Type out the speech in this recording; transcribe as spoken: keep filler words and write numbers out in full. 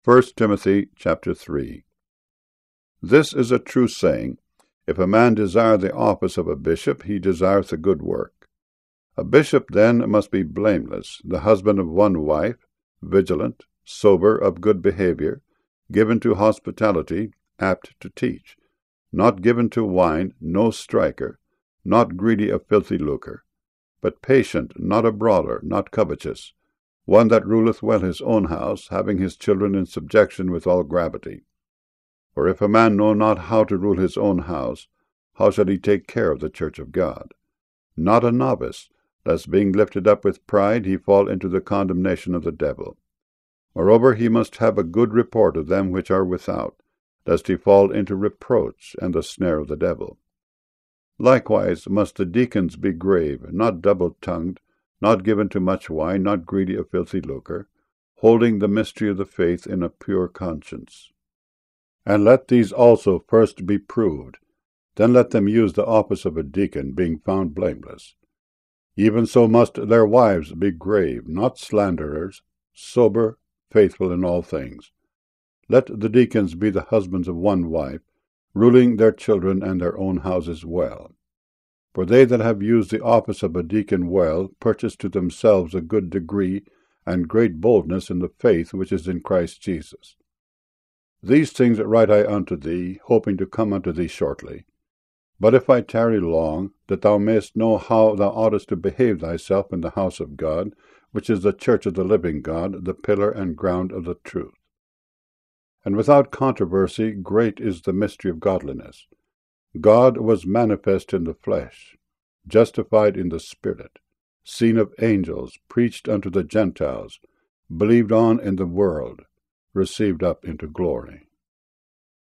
First Timothy chapter three. This is a true saying, if a man desire the office of a bishop, he desireth a good work. A bishop then must be blameless, the husband of one wife, vigilant, sober, of good behavior, given to hospitality, apt to teach, not given to wine, no striker, not greedy of filthy lucre, but patient, not a brawler, not covetous, one that ruleth well his own house, having his children in subjection with all gravity. For if a man know not how to rule his own house, how shall he take care of the church of God? Not a novice, lest being lifted up with pride he fall into the condemnation of the devil. Moreover, he must have a good report of them which are without, lest he fall into reproach and the snare of the devil. Likewise must the deacons be grave, not double-tongued, not given to much wine, not greedy of filthy lucre, holding the mystery of the faith in a pure conscience. And let these also first be proved, then let them use the office of a deacon, being found blameless. Even so must their wives be grave, not slanderers, sober, faithful in all things. Let the deacons be the husbands of one wife, ruling their children and their own houses well. For they that have used the office of a deacon well purchase to themselves a good degree and great boldness in the faith which is in Christ Jesus. These things write I unto thee, hoping to come unto thee shortly. But if I tarry long, that thou mayest know how thou oughtest to behave thyself in the house of God, which is the church of the living God, the pillar and ground of the truth. And without controversy, great is the mystery of godliness. God was manifest in the flesh, justified in the Spirit, seen of angels, preached unto the Gentiles, believed on in the world, received up into glory.